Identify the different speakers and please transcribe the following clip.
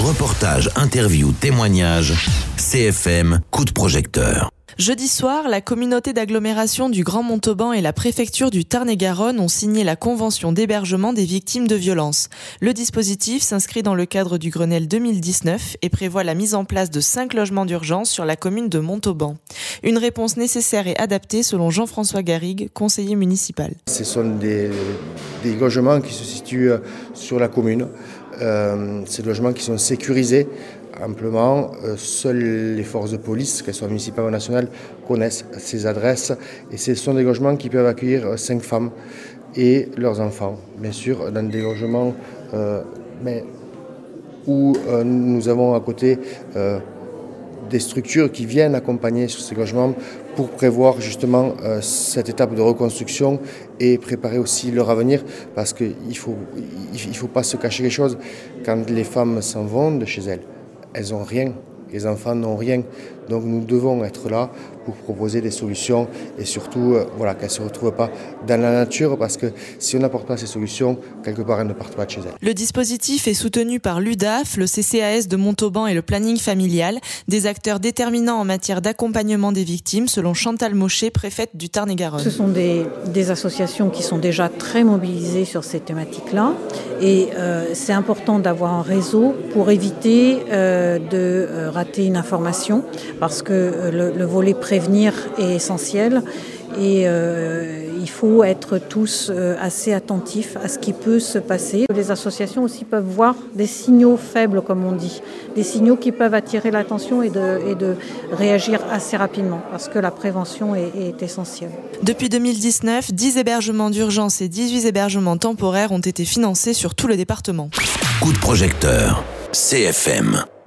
Speaker 1: Reportages, interviews, témoignages, CFM, coup de projecteur.
Speaker 2: Jeudi soir, la communauté d'agglomération du Grand Montauban et la préfecture du Tarn-et-Garonne ont signé la convention d'hébergement des victimes de violences. Le dispositif s'inscrit dans le cadre du Grenelle 2019 et prévoit la mise en place de 5 logements d'urgence sur la commune de Montauban. Une réponse nécessaire et adaptée selon Jean-François Garrigue, conseiller municipal.
Speaker 3: Ce sont des logements qui se situent sur la commune. Ces logements qui sont sécurisés amplement. Seules les forces de police, qu'elles soient municipales ou nationales, connaissent ces adresses. Et ce sont des logements qui peuvent accueillir 5 femmes et leurs enfants. Bien sûr, dans des logements où nous avons à côté des structures qui viennent accompagner sur ces logements pour prévoir justement cette étape de reconstruction et préparer aussi leur avenir, parce qu'il ne faut pas se cacher les choses. Quand les femmes s'en vont de chez elles n'ont rien, les enfants n'ont rien. Donc nous devons être là pour proposer des solutions et surtout qu'elles ne se retrouvent pas dans la nature, parce que si on n'apporte pas ces solutions, quelque part elles ne partent pas de chez elles.
Speaker 2: Le dispositif est soutenu par l'UDAF, le CCAS de Montauban et le planning familial, des acteurs déterminants en matière d'accompagnement des victimes, selon Chantal Mochet, préfète du Tarn-et-Garonne.
Speaker 4: Ce sont des associations qui sont déjà très mobilisées sur ces thématiques-là, et c'est important d'avoir un réseau pour éviter de rater une information, parce que le volet prévenir est essentiel et il faut être tous assez attentifs à ce qui peut se passer. Les associations aussi peuvent voir des signaux faibles, comme on dit, des signaux qui peuvent attirer l'attention et de réagir assez rapidement, parce que la prévention est essentielle.
Speaker 2: Depuis 2019, 10 hébergements d'urgence et 18 hébergements temporaires ont été financés sur tout le département.
Speaker 1: Coup de projecteur, CFM.